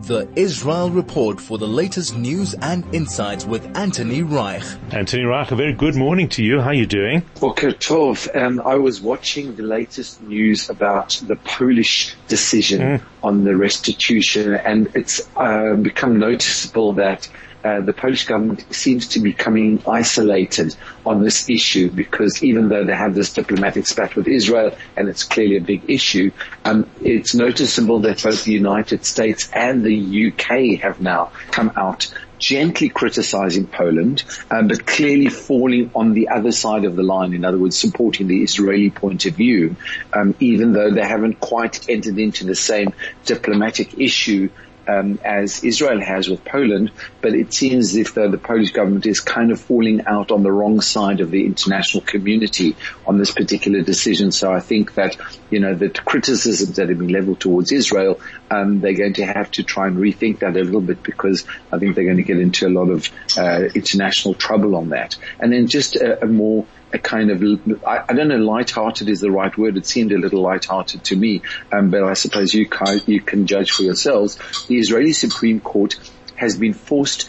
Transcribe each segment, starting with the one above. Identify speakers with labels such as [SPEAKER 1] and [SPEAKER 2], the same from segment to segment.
[SPEAKER 1] The Israel Report for the latest news and insights with Anthony Reich.
[SPEAKER 2] Anthony Reich, a very good morning to you. How are you doing?
[SPEAKER 3] Boker Tov. I was watching the latest news about the Polish decision on the restitution, and it's become noticeable that the Polish government seems to be becoming isolated on this issue, because even though they have this diplomatic spat with Israel, and it's clearly a big issue, it's noticeable that both the United States and the UK have now come out gently criticizing Poland, but clearly falling on the other side of the line, in other words, supporting the Israeli point of view, even though they haven't quite entered into the same diplomatic issue as Israel has with Poland. But it seems as if the Polish government is kind of falling out on the wrong side of the international community on this particular decision. So I think that, the criticisms that have been leveled towards Israel, they're going to have to try and rethink that a little bit, because I think they're going to get into a lot of international trouble on that. And then just a kind of, I don't know, light-hearted is the right word. It seemed a little light-hearted to me, but I suppose you can judge for yourselves. The Israeli Supreme Court has been forced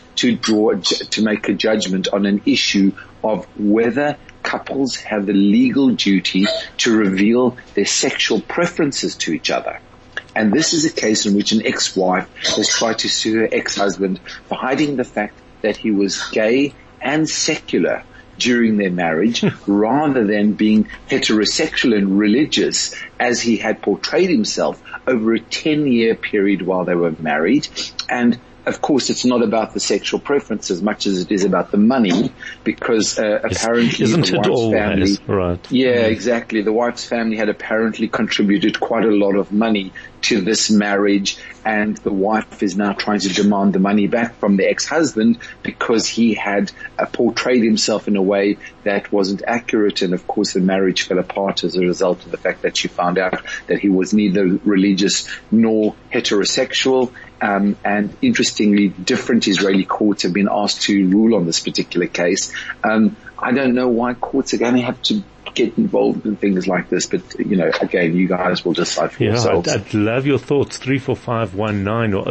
[SPEAKER 3] to make a judgment on an issue of whether couples have the legal duty to reveal their sexual preferences to each other. And this is a case in which an ex-wife has tried to sue her ex-husband for hiding the fact that he was gay and secular during their marriage, rather than being heterosexual and religious as he had portrayed himself over a 10-year period while they were married. And of course, it's not about the sexual preference as much as it is about the money, because apparently
[SPEAKER 2] isn't
[SPEAKER 3] the
[SPEAKER 2] it
[SPEAKER 3] wife's family,
[SPEAKER 2] right?
[SPEAKER 3] Yeah, exactly. The wife's family had apparently contributed quite a lot of money to this marriage, and the wife is now trying to demand the money back from the ex-husband because he had portrayed himself in a way that wasn't accurate. And of course, the marriage fell apart as a result of the fact that she found out that he was neither religious nor heterosexual. And interestingly, different Israeli courts have been asked to rule on this particular case. I don't know why courts are going to have to get involved in things like this, but again, you guys will decide for yourselves.
[SPEAKER 2] I'd love your thoughts. 34519 or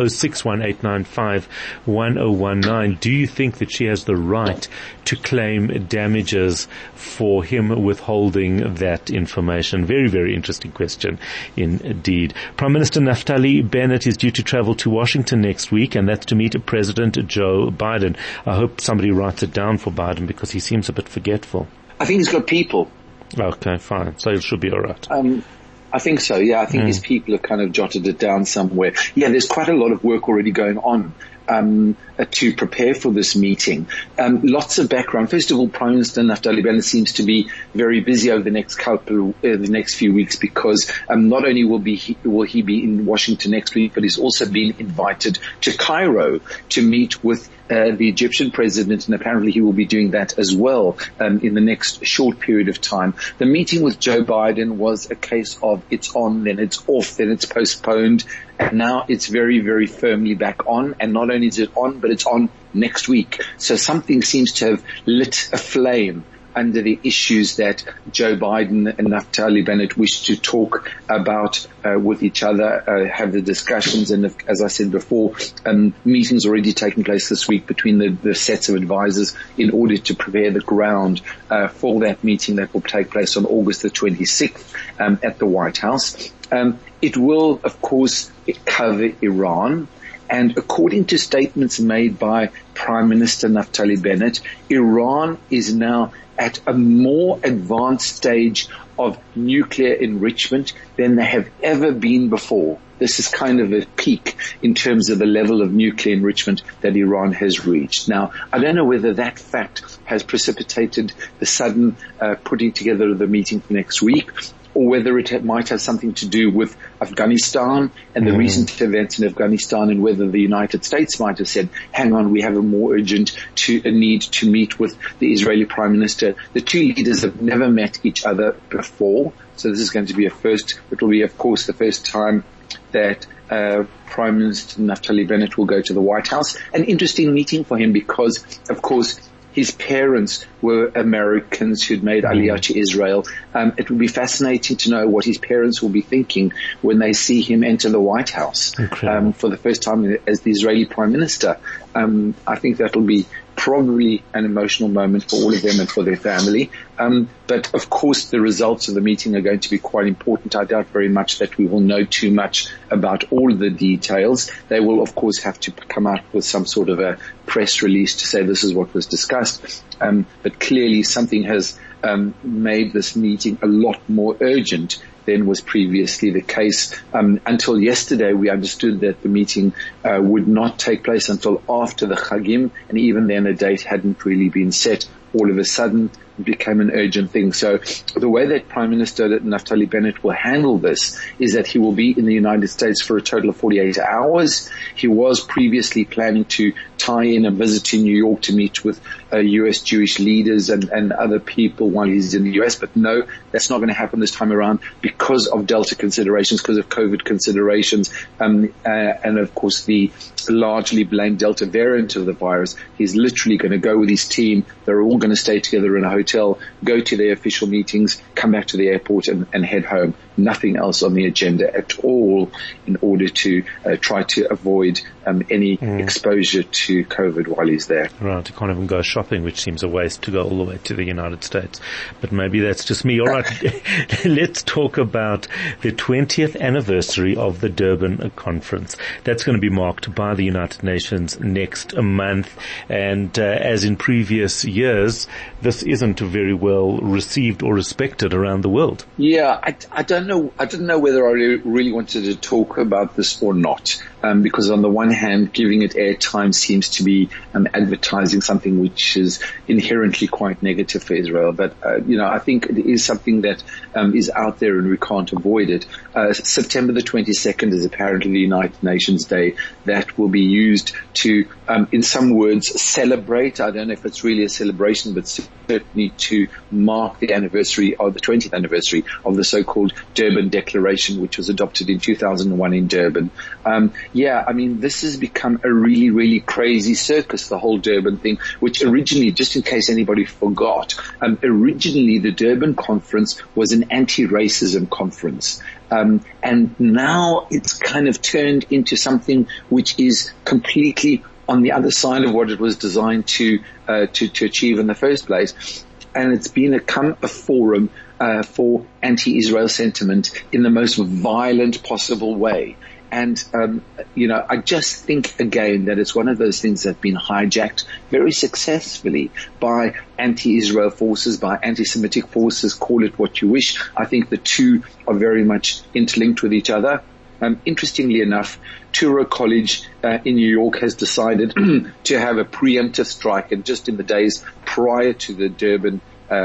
[SPEAKER 2] 0618951019. Do you think that she has the right to claim damages for him withholding that information? Very, very interesting question indeed. Prime Minister Naftali Bennett is due to travel to Washington next week, and that's to meet President Joe Biden. I hope somebody writes it down for Biden, because he seems a bit forgetful.
[SPEAKER 3] I think he's got people.
[SPEAKER 2] Okay, fine. So it should be all right.
[SPEAKER 3] I think so, yeah. I think his people have kind of jotted it down somewhere. Yeah, there's quite a lot of work already going on to prepare for this meeting. Lots of background. First of all, Prime Minister Naftali Bennett seems to be very busy over the next few weeks, because not only will he be in Washington next week, but he's also been invited to Cairo to meet with the Egyptian president, and apparently he will be doing that as well in the next short period of time. The meeting with Joe Biden was a case of it's on, then it's off, then it's postponed, and now it's very, very firmly back on. And not only is it on, but it's on next week. So something seems to have lit a flame under the issues that Joe Biden and Naftali Bennett wish to talk about with each other, have the discussions. And as I said before, meetings already taking place this week between the sets of advisors in order to prepare the ground for that meeting that will take place on August the 26th at the White House. It will, of course, cover Iran. And according to statements made by Prime Minister Naftali Bennett, Iran is now at a more advanced stage of nuclear enrichment than they have ever been before. This is kind of a peak in terms of the level of nuclear enrichment that Iran has reached. Now, I don't know whether that fact has precipitated the sudden putting together of the meeting for next week, or whether it might have something to do with Afghanistan and the recent events in Afghanistan, and whether the United States might have said, hang on, we have a more urgent need to meet with the Israeli Prime Minister. The two leaders have never met each other before, so this is going to be a first. It will be, of course, the first time that Prime Minister Naftali Bennett will go to the White House. An interesting meeting for him because, of course, His parents were Americans who'd made Aliyah to Israel. It would be fascinating to know what his parents will be thinking when they see him enter the White House for the first time as the Israeli Prime Minister. I think that will be probably an emotional moment for all of them and for their family. But of course the results of the meeting are going to be quite important. I doubt very much that we will know too much about all of the details. They will of course have to come out with some sort of a press release to say this is what was discussed. But clearly something has made this meeting a lot more urgent than was previously the case. Until yesterday, we understood that the meeting would not take place until after the Chagim, and even then a date hadn't really been set. All of a sudden, it became an urgent thing. So the way that Prime Minister Naftali Bennett will handle this is that he will be in the United States for a total of 48 hours. He was previously planning to tie in a visit to New York to meet with U.S. Jewish leaders and other people while he's in the U.S. But no, that's not going to happen this time around because of Delta considerations, because of COVID considerations, and of course the largely blamed Delta variant of the virus. He's literally going to go with his team. They're all going to stay together in a hotel, go to their official meetings, come back to the airport and head home. Nothing else on the agenda at all in order to try to avoid any exposure to COVID while he's there.
[SPEAKER 2] Right, he can't even go shopping, which seems a waste to go all the way to the United States. But maybe that's just me. All right, let's talk about the 20th anniversary of the Durban Conference. That's going to be marked by the United Nations next month. And as in previous years, this isn't very well received or respected around the world.
[SPEAKER 3] Yeah, I don't know. I didn't know whether I really wanted to talk about this or not. Because on the one hand, giving it airtime seems to be advertising something which is inherently quite negative for Israel. But, I think it is something that is out there and we can't avoid it. September the 22nd is apparently the United Nations Day that will be used to, in some words, celebrate. I don't know if it's really a celebration, but certainly to mark the anniversary of the 20th anniversary of the so-called Durban Declaration, which was adopted in 2001 in Durban. This has become a really, really crazy circus, the whole Durban thing, which originally, just in case anybody forgot, originally the Durban conference was an anti-racism conference. And now it's kind of turned into something which is completely on the other side of what it was designed to achieve in the first place. And it's become a forum for anti-Israel sentiment in the most violent possible way. And, I just think again that it's one of those things that have been hijacked very successfully by anti-Israel forces, by anti-Semitic forces, call it what you wish. I think the two are very much interlinked with each other. Interestingly enough, Touro College in New York has decided to have a preemptive strike, and just in the days prior to the Durban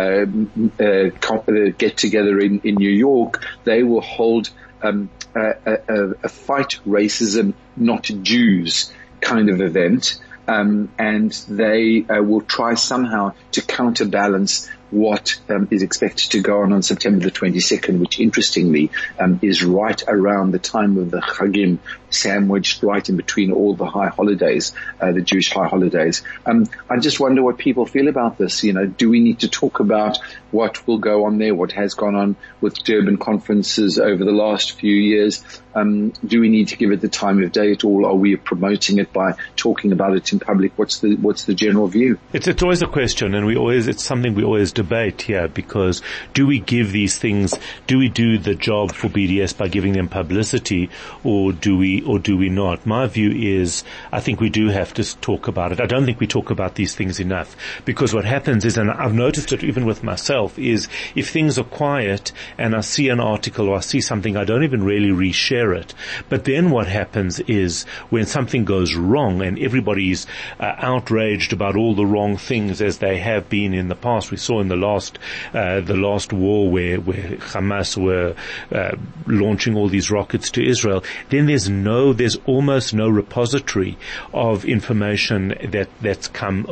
[SPEAKER 3] get together in New York, they will hold a fight racism, not Jews kind of event, and they will try somehow to counterbalance what is expected to go on September the 22nd, which interestingly is right around the time of the Chagim, sandwiched right in between all the high holidays, the Jewish high holidays. I just wonder what people feel about this. Do we need to talk about what will go on there, what has gone on with Durban conferences over the last few years? Do we need to give it the time of day at all? Are we promoting it by talking about it in public? What's the general view?
[SPEAKER 2] It's always a question, and it's something we always debate here, because do we give these things, do we do the job for BDS by giving them publicity, or do we not? My view is, I think we do have to talk about it. I don't think we talk about these things enough, because what happens is, and I've noticed it even with myself, is if things are quiet and I see an article or I see something, I don't even really reshare it. But then what happens is when something goes wrong and everybody's outraged about all the wrong things as they have been in the past. We saw in the last war where Hamas were launching all these rockets to Israel. Then there's almost no repository of information that's come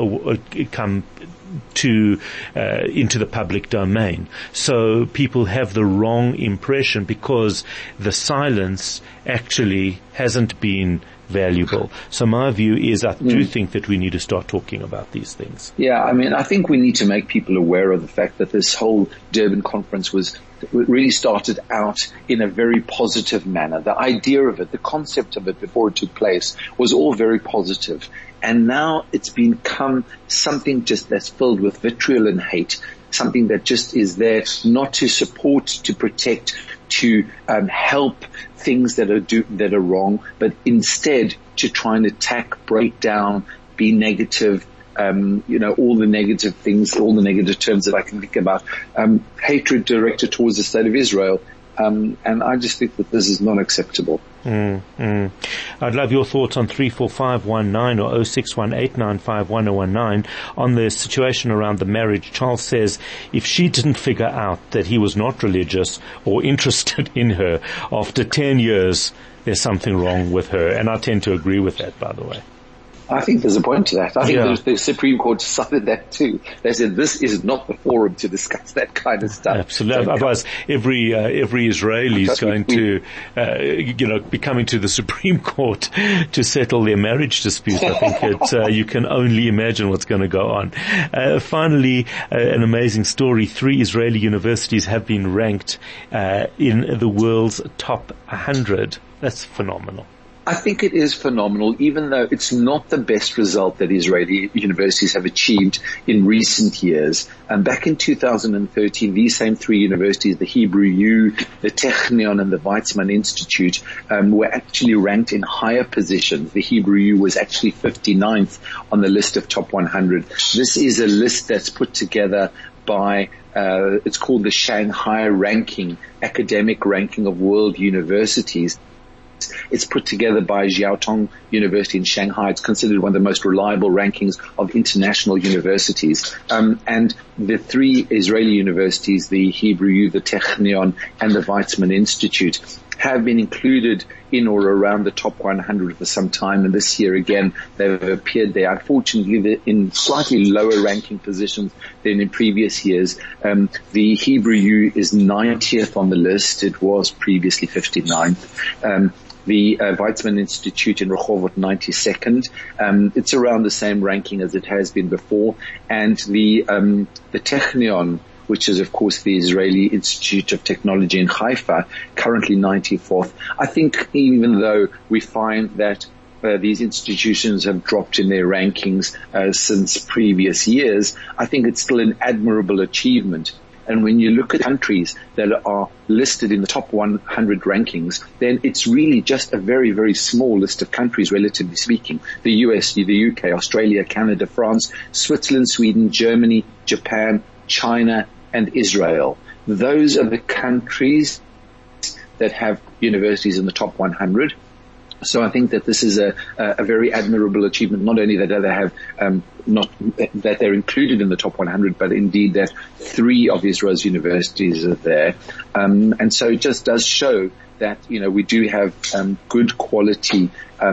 [SPEAKER 2] to into the public domain. So people have the wrong impression because the silence actually hasn't been valuable. So my view is I do think that we need to start talking about these things.
[SPEAKER 3] Yeah, I mean, I think we need to make people aware of the fact that this whole Durban conference really started out in a very positive manner. The idea of it, the concept of it before it took place was all very positive. And now it's become something just that's filled with vitriol and hate, something that just is there not to support, to protect, to help things that are wrong, but instead to try and attack, break down, be negative, all the negative things, all the negative terms that I can think about, hatred directed towards the state of Israel. And I just think that this is not acceptable.
[SPEAKER 2] I'd love your thoughts on 34519 or 0618951019 on the situation around the marriage. Charles says if she didn't figure out that he was not religious or interested in her after 10 years, there's something wrong with her. And I tend to agree with that, by the way.
[SPEAKER 3] I think there's a point to that. I think the Supreme Court decided that too. They said this is not the forum to discuss that kind of stuff.
[SPEAKER 2] Absolutely. Otherwise, every Israeli is going to, be coming to the Supreme Court to settle their marriage dispute. I think you can only imagine what's going to go on. Finally, an amazing story. 3 Israeli universities have been ranked in the world's top 100. That's phenomenal.
[SPEAKER 3] I think it is phenomenal, even though it's not the best result that Israeli universities have achieved in recent years. Back in 2013, these same 3 universities, the Hebrew U, the Technion, and the Weizmann Institute, were actually ranked in higher positions. The Hebrew U was actually 59th on the list of top 100. This is a list that's put together by it's called the Shanghai ranking, academic ranking of world universities. It's put together by Jiaotong University in Shanghai. It's considered one of the most reliable rankings of international universities. And the 3 Israeli universities, the Hebrew U, the Technion, and the Weizmann Institute, have been included in or around the top 100 for some time. And this year again, they've appeared there. Unfortunately, they're in slightly lower ranking positions than in previous years. The Hebrew U is 90th on the list. It was previously 59th. The Weizmann Institute in Rehovot, 92nd. It's around the same ranking as it has been before. And the Technion, which is of course the Israeli Institute of Technology in Haifa, currently 94th. I think even though we find that these institutions have dropped in their rankings since previous years, I think it's still an admirable achievement. And when you look at countries that are listed in the top 100 rankings, then it's really just a very, very small list of countries, relatively speaking. The US, the UK, Australia, Canada, France, Switzerland, Sweden, Germany, Japan, China, and Israel. Those are the countries that have universities in the top 100. So I think that this is a very admirable achievement, not only that they have, not that they're included in the top 100, but indeed that 3 of Israel's universities are there. And so it just does show that, we do have, good quality,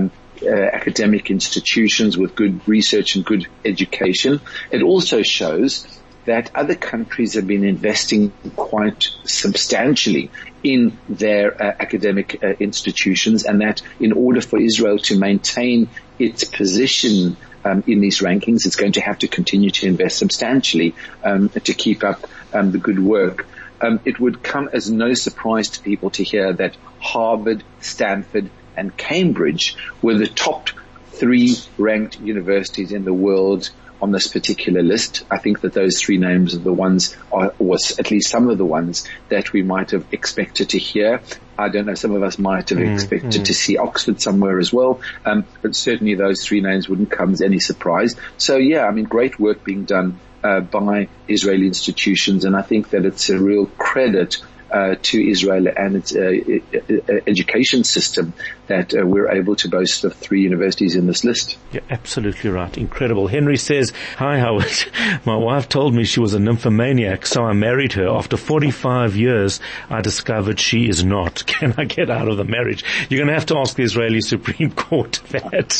[SPEAKER 3] academic institutions with good research and good education. It also shows that other countries have been investing quite substantially in their academic institutions, and that in order for Israel to maintain its position in these rankings, it's going to have to continue to invest substantially to keep up the good work. It would come as no surprise to people to hear that Harvard, Stanford, and Cambridge were the top 3 ranked universities in the world on this particular list. I think that those 3 names are the ones, or at least some of the ones that we might have expected to hear. I don't know, some of us might have expected to see Oxford somewhere as well, but certainly those 3 names wouldn't come as any surprise. So yeah, great work being done by Israeli institutions, and I think that it's a real credit to Israel and its education system that we're able to boast of 3 universities in this list.
[SPEAKER 2] You're absolutely right. Incredible. Henry says, "Hi Howard, my wife told me she was a nymphomaniac, so I married her. After 45 years, I discovered she is not. Can I get out of the marriage?" You're going to have to ask the Israeli Supreme Court that.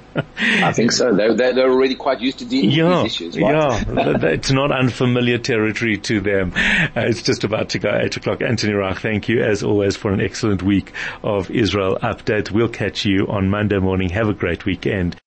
[SPEAKER 3] I think so. They're already quite used to dealing with these issues, right?
[SPEAKER 2] Yeah. It's not unfamiliar territory to them. It's just about to go 8 o'clock. Anthony Reich, thank you as always for an excellent week of Israel Update. We'll catch you on Monday morning. Have a great weekend.